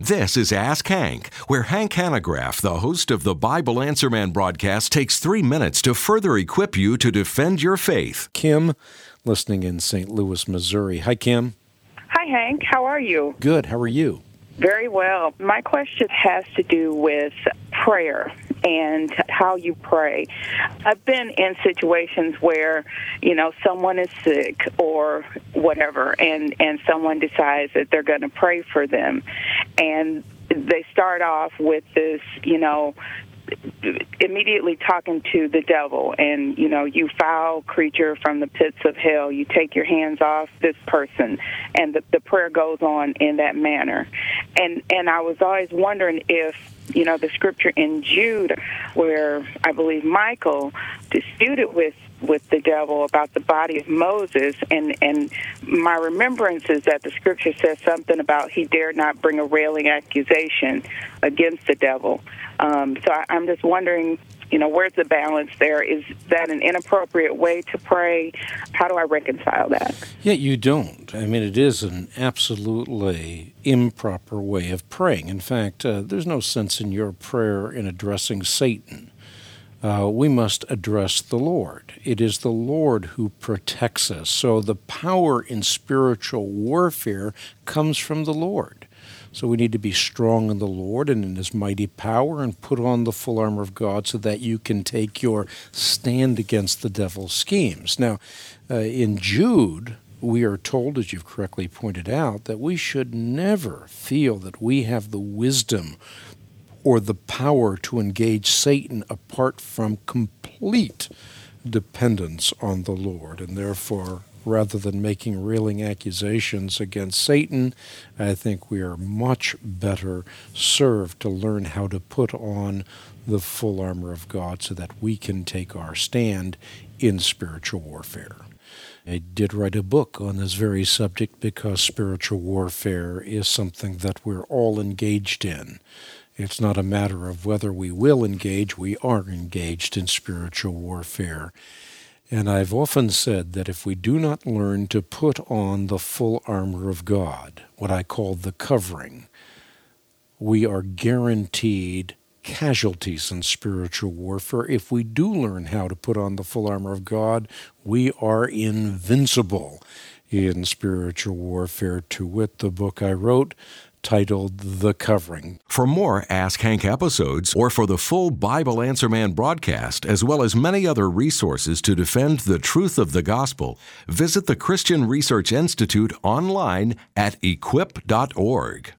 This is Ask Hank, where Hank Hanegraaff, the host of the Bible Answer Man broadcast, takes 3 minutes to further equip you to defend your faith. Kim, listening in St. Louis, Missouri. Hi, Kim. Hi, Hank. How are you? Good. How are you? Very well. My question has to do with prayer and how you pray. I've been in situations where, someone is sick or whatever, and someone decides that they're going to pray for them. And they start off with this, immediately talking to the devil and, you foul creature from the pits of hell, you take your hands off this person, and the prayer goes on in that manner. And I was always wondering if, the scripture in Jude, where I believe Michael disputed with the devil about the body of Moses, and my remembrance is that the scripture says something about he dared not bring a railing accusation against the devil. So I'm just wondering, where's the balance there? Is that an inappropriate way to pray? How do I reconcile that? Yeah, you don't. I mean, it is an absolutely improper way of praying. In fact, there's no sense in your prayer in addressing Satan. We must address the Lord. It is the Lord who protects us. So the power in spiritual warfare comes from the Lord. So we need to be strong in the Lord and in His mighty power and put on the full armor of God so that you can take your stand against the devil's schemes. Now, in Jude, we are told, as you've correctly pointed out, that we should never feel that we have the wisdom or the power to engage Satan apart from complete dependence on the Lord. And therefore, rather than making railing accusations against Satan, I think we are much better served to learn how to put on the full armor of God so that we can take our stand in spiritual warfare. I did write a book on this very subject because spiritual warfare is something that we're all engaged in. It's not a matter of whether we will engage, we are engaged in spiritual warfare. And I've often said that if we do not learn to put on the full armor of God, what I call the covering, we are guaranteed casualties in spiritual warfare. If we do learn how to put on the full armor of God, we are invincible in spiritual warfare. To wit, the book I wrote, titled The Covering. For more Ask Hank episodes, or for the full Bible Answer Man broadcast, as well as many other resources to defend the truth of the gospel, visit the Christian Research Institute online at equip.org.